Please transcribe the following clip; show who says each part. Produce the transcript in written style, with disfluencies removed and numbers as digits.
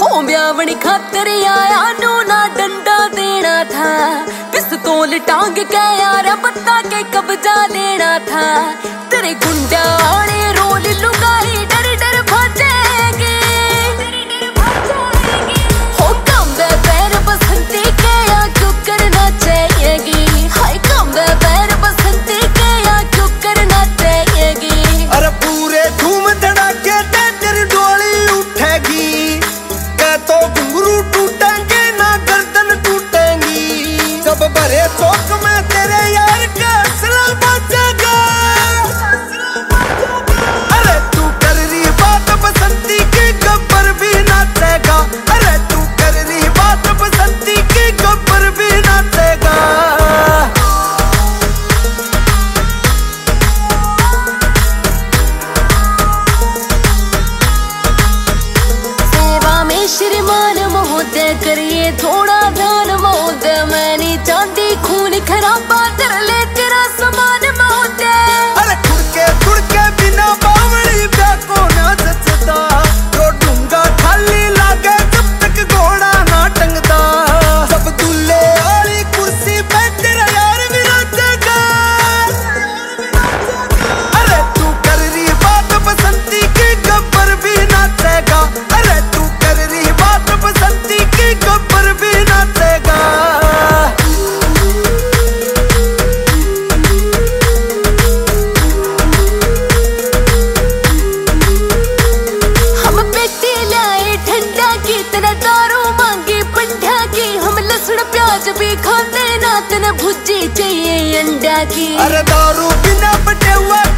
Speaker 1: हो ब्यावनी खातर आया नू ना डंडा देना था, पिस्तौल टांग के यार बत्ता के कब्जा लेना था। तेरे गुंडा आने रोल लुगाई डर डर भाजेगी, हो कम पैर बसंती के या क्यों करना चाहिएगी, हाय कम पैर बसंती के या क्यों करना चाहिएगी।
Speaker 2: अरे पूरे धूम धड़ाके तेरी डोली उठेगी, क्या तो घुंघरू टूटेंगे ना गर्दन टूटेंगी। जब भरे चौक में तेरे यार का असला बचेगा। अरे तू कर रही बात बसंती की गब्बर भी नाचेगा, अरे तू कर रही बात बसंती की गब्बर भी नाचेगा।
Speaker 1: श्रीमान महोदय करिए थोड़ा ध्यान महोदय, मैं नहीं चाहती खून खराबा कर ले तेरा समान महोदय।
Speaker 2: अरे खुड़के बिना बावली ब्याह को ना जचता, जो डूंगा खाली लागे जब तक घोड़ा ना टंगता। सब दूल्हे वाली कुर्सी पे तेरा यार भी नाचेगा। अरे तू कर रही बात बसंती की गब्बर भी नाचेगा, अरे तू कर रही बात बसंती की गब्बर भी नाचेगा।
Speaker 1: हम पेटी लाए ठंडा की तेरा दारू मांगी पंडा की, हम लहसुन प्याज भी खाते ना तेने भुजी चाहिए अंडा की।
Speaker 2: अरे दारू बिना बटे हुआ